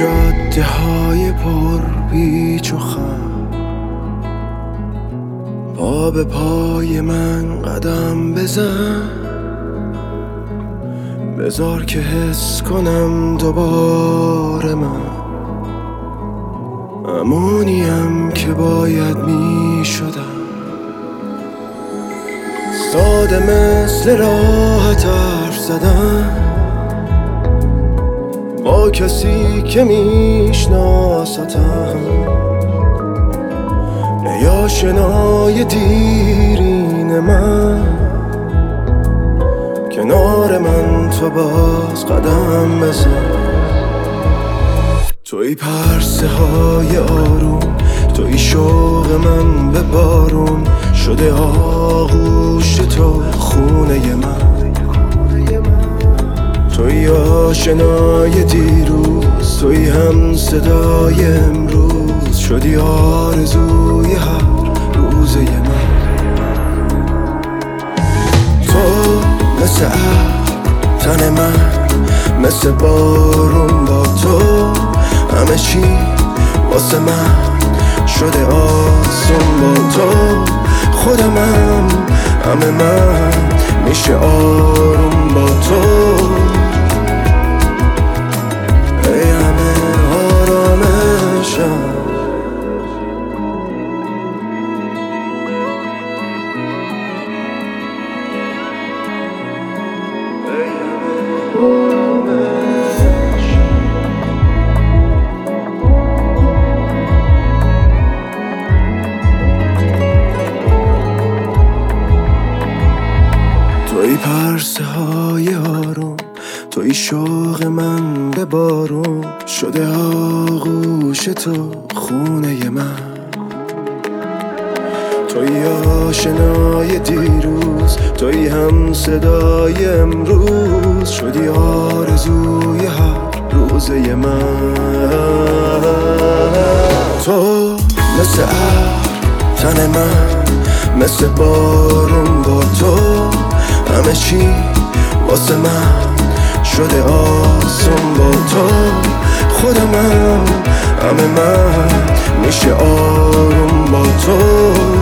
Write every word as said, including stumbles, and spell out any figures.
جاده های پر پیچ و خم، پا به پای من قدم بزن، بذار که حس کنم دوباره من همونیم که باید می شدم. ساده مثل راحت حرف زدن با کسی که میشناستم، یا شنای دیرین من کنار من تو باز قدم بزن. توی پرسه های آروم، توی شوق من به بارون شده آغوش تو خونه من، توی آشنای دیروز، توی هم صدای امروز شدی آرزوی هر روزه من. تو مثل ابر تن من، مثل بارون با تو همه چی واسه من شده آسون با تو. خودمم همه من میشه آروم با تو. ای همه آرامشم، ای همه آرامشم. توی پرسه های آروم، توی شوق من به بارون شده آغوش تو خونه من، توی آشنای دیروز، توی هم صدای امروز شدی آرزوی هر روزه من. تو مثل ابر تن من، مثل بارون با تو همه چی واسه من شده آسون با تو. خودمم همه من میشه آروم با تو.